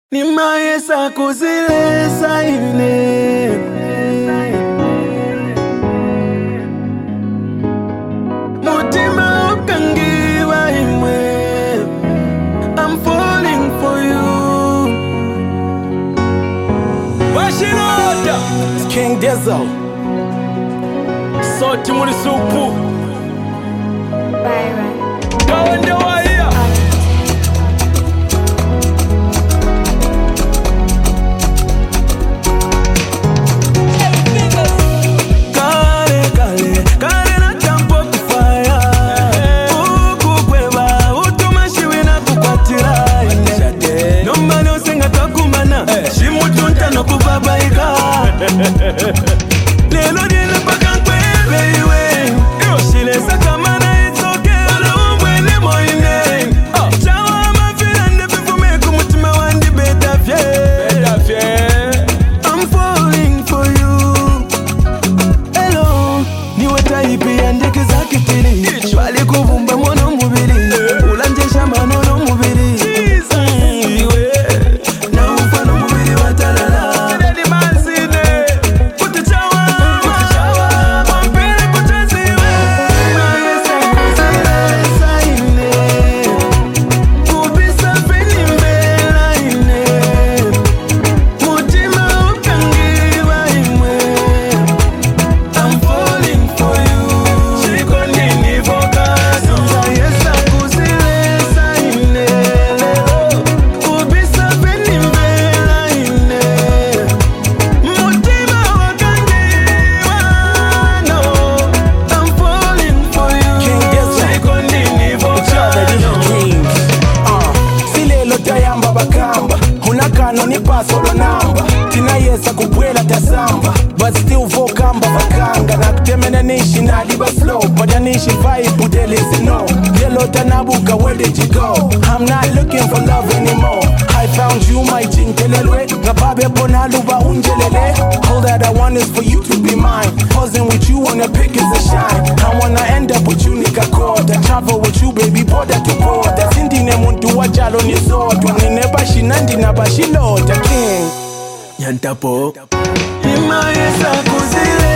Nimayesa kuzilesa ine mutima ukangiwa imwe. I'm falling for you. Bashirota It's King Dizzle. Soti muri supu Byron. Kawende waya Kale na tampo kufaya Ukukweba utumashi na kukwatira Nomba nosenga takumana Shimutunta no kubabaika Lelo dile paka kwebe iwe Shilesa kamana itsoke Ulumbwele moine Chawa mafira ndefifume kumutima wandi beta fye I'm falling for you. Hello, niwe taipi ya ndeke za kitili Shwali kuvumba mwono mubili Ulanjesha manono mubili Iwe na ufano mubili watalala Ndedi mazine Kutichawa Mampere kutaziwe Mayesa kuzilesa ine Kubisa feni mbela ine Mutima ukangiwa imwe. I'm falling for you. Shiko nini vokazo Mayesa kuzilesa ine Kubisa feni mbela ine Mutima ukangiwa no. I'm falling for you. King Dizzle. Shiko nini vokazo Silelo tayamba bakamba Hunakano ni pasolo namba Tinayesa kubwela tasamba But still vokamba bakanga Nakutemene nishi nadiba slow Padanishi vibe udelezi no Yellow tanabuka where did you go? I'm not looking for love anymore I found you my chinkelelwe Ngababe ponaluba unjelele All that I want is for you to be mine Posing with you on a pic is a shine I wanna end up with you nikakota Travel with you baby border to border Sindine muntu wajalo nisotwa Nine bashinandi na bashilota King Nyantapo Nimayesa kuzile